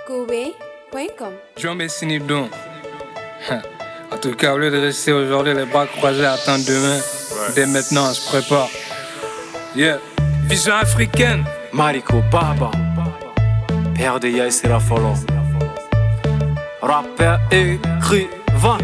Koubé.com. Jean Bessini donc. En tout cas, au lieu de rester aujourd'hui les bras croisés, attendre demain. Dès maintenant, on se prépare. Yeah. Vision africaine. Mariko Baba, père de Yaïsera Folo, rappeur écrivain.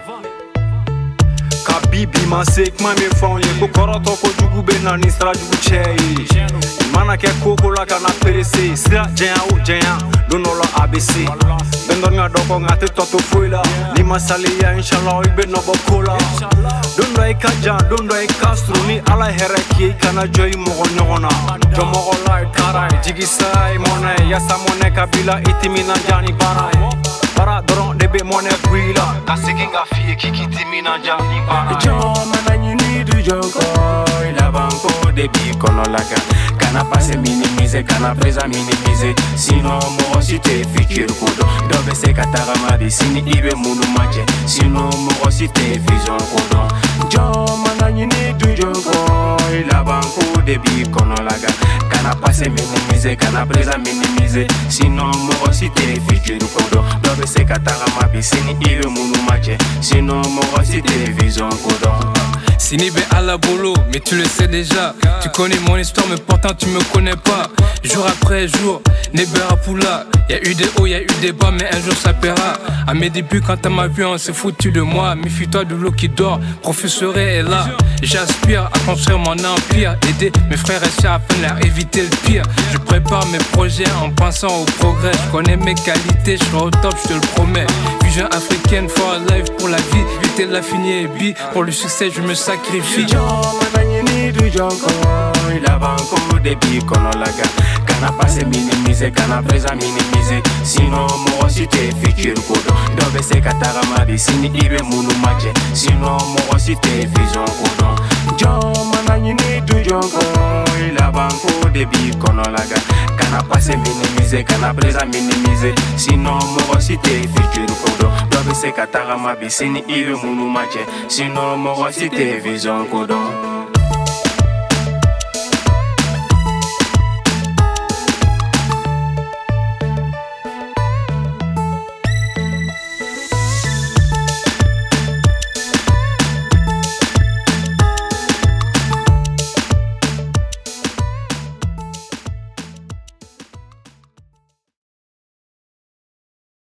Kabibi masek mami fonye kokoro toko jugu bena ni stra jugu chei. Mana ke koko la kana perese sira jenya o jenya donola ABC. Bendor nga doko ngate toto fuila ni masali ya inshallah ibe no bokola. Dondo e kaja dondo e kastro ni ala hereki kana joy mogo nyona. Jomo la kara jigi sai mone ya samone kabila itimina jani barai. Para doron debe mone guila kasikinga fie kikiti mina jani para. Joma na nyini du joko ila banko debi kono laka kana pase minimize kana presa minimize sino mo site fikir kodo dobe se katara madi sini ibe munu maje sino mo site vision kodo. Joma na nyini du joko ila banko debi kono laka kana pase minimize kana presa minimize sino mo site fikir kodo dobe se katara madi sini ibe munu maje sino mo site vision kodo. Sini be à la bolo, mais tu le sais déjà. Tu connais mon histoire, mais pourtant tu me connais pas. Jour après jour, Nebera Poula. Y'a eu des hauts, y'a eu des bas, mais un jour ça paiera. À mes débuts, quand t'as ma vue, on s'est foutu de moi. Méfie-toi de l'eau qui dort, professeur est là. J'aspire à construire mon empire, aider mes frères et sœurs afin de leur éviter le pire. Je prépare mes projets en pensant au progrès. Je connais mes qualités, je serai au top, je te le promets. Vision africaine for life pour la vie. Vite la finie et bi, pour le succès je me sacrifie. Joma na nyini du joko ila banko debi kono laga kana pase minimize kana presa minimize sino mo site fikir kodo dobe se katara madi sini ibe munu maje sino mo site vision kodo. Joma na nyini du joko ila banko debi kono laga kana pase minimize kana presa minimize sino mo site fikir kodo dobe se katara madi sini ibe munu maje sino mo site vision kodo.